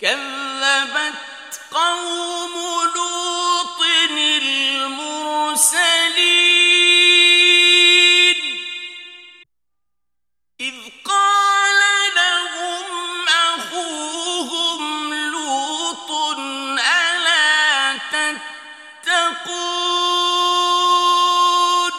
كذبت قوم لوط المرسلين إذ قال لهم أخوهم لوط ألا تتقون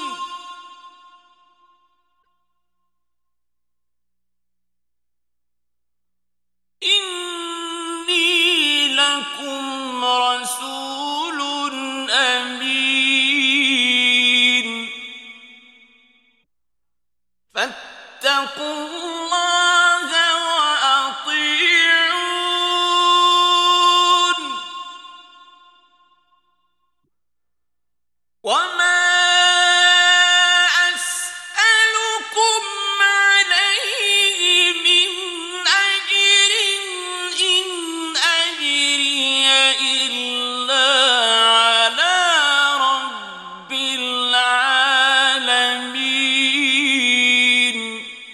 إني لكم رسول أمين فاتقوا الله وأطيعون وما أسألكم عليه من أجر إن أجري إلا على رب العالمين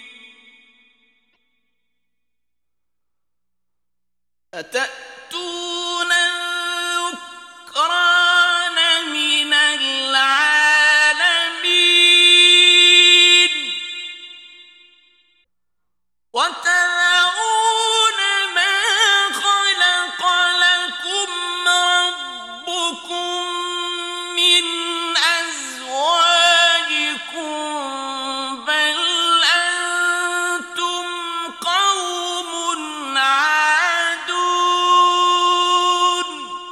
أتأتون الذكران من العالمين وتذرون ما خلق لكم ربكم من أزواجكم بل أنتم قوم عادون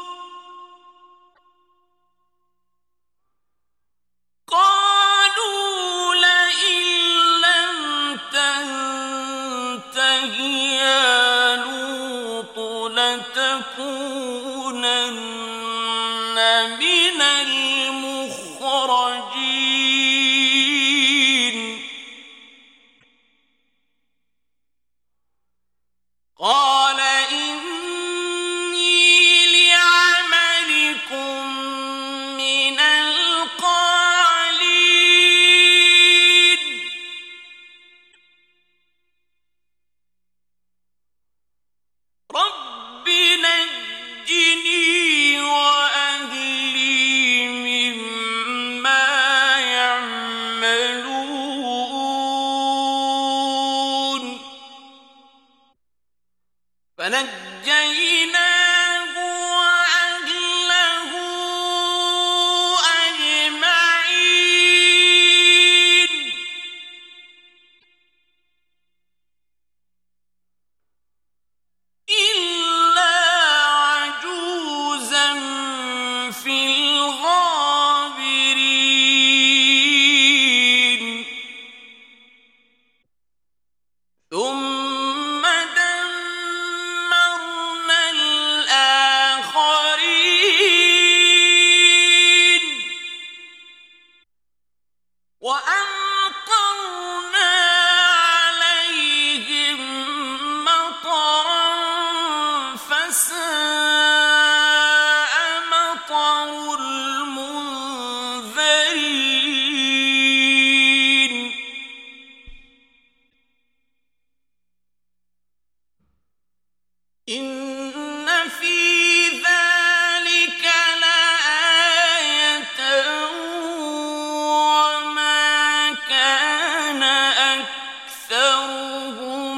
قالوا لئن لم تنته يا لوط لتكونن من المخرجين قال إني لعملكم من القالين رب نجني وأهلي مما يعملون فنجيناه وأهله أجمعين إلا عجوزا في الغابرين ثم دمرنا الآخرين وأمطرنا عليهم مطرا فساء مطر المنذرين إن في ذلك لآية وما كان أكثرهم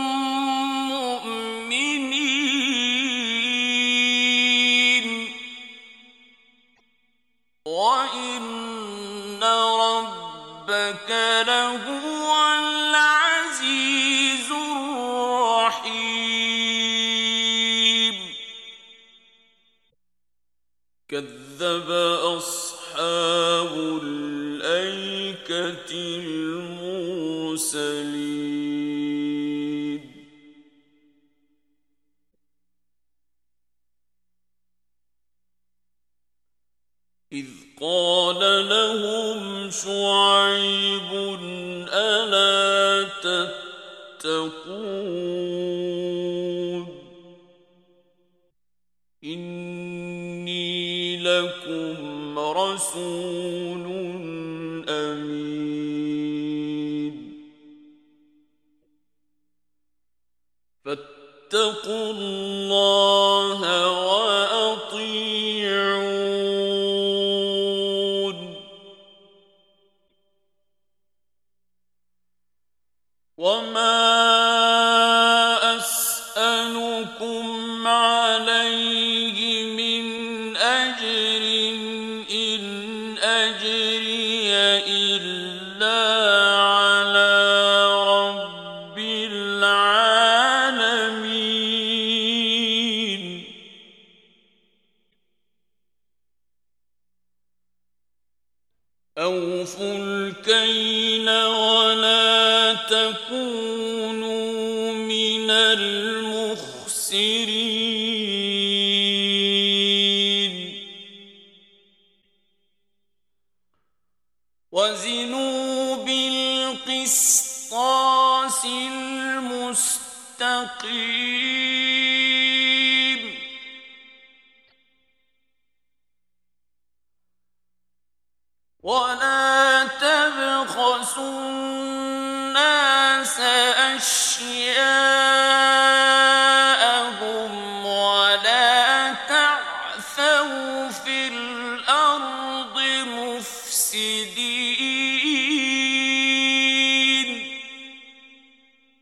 مؤمنين وإن ربك لهو العزيز الرحيم كذب أصحاب الأيكة المرسلين إذ قال لهم شعيب ألا تتقون إني لكم رسول أمين فاتقوا الله وأطيعون وما أسألكم عليه من أجر إن أجري إلا على رب العالمين أوفوا الكيل ولا تكونوا من المخسرين وزنوا بالقسطاس المستقيم ولا تبخسوا الناس أشياءهم ولا تعثوا في الأرض مفسدين